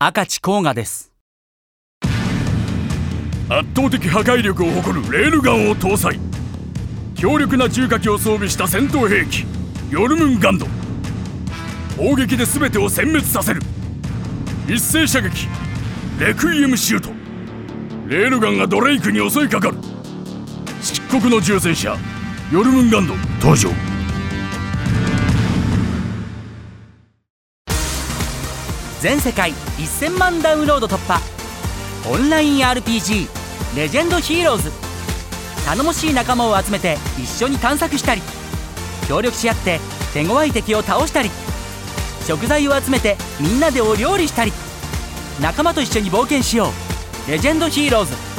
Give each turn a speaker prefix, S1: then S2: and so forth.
S1: 明智甲賀です。
S2: 圧倒的破壊力を誇るレールガンを搭載、強力な重火器を装備した戦闘兵器ヨルムンガンド、砲撃で全てを殲滅させる一斉射撃レクイエムシュート。レールガンがドレイクに襲いかかる。漆黒の重戦車ヨルムンガンド登場。
S1: 全世界1000万ダウンロード突破、オンライン RPG レジェンドヒーローズ。頼もしい仲間を集めて一緒に探索したり、協力し合って手強い敵を倒したり、食材を集めてみんなでお料理したり、仲間と一緒に冒険しよう。レジェンドヒーローズ。